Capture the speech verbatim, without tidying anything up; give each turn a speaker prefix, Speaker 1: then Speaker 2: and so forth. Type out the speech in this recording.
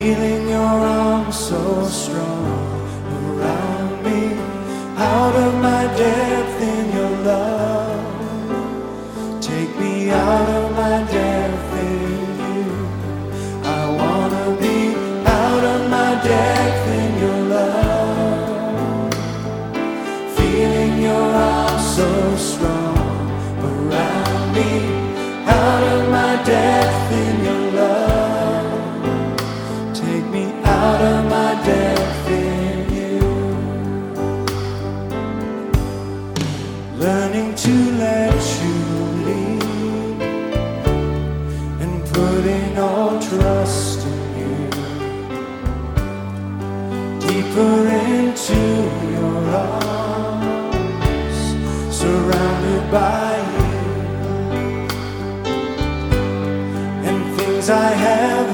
Speaker 1: Feeling your arms so strong around me, out of my depth in your love. Take me out of my depth in you. I wanna be out of my depth in your love. Feeling your arms so strong around me, out of my depth in your love. Out of my depth in you. Learning to let you lead and putting all trust in you. Deeper into your arms, surrounded by you. And things I have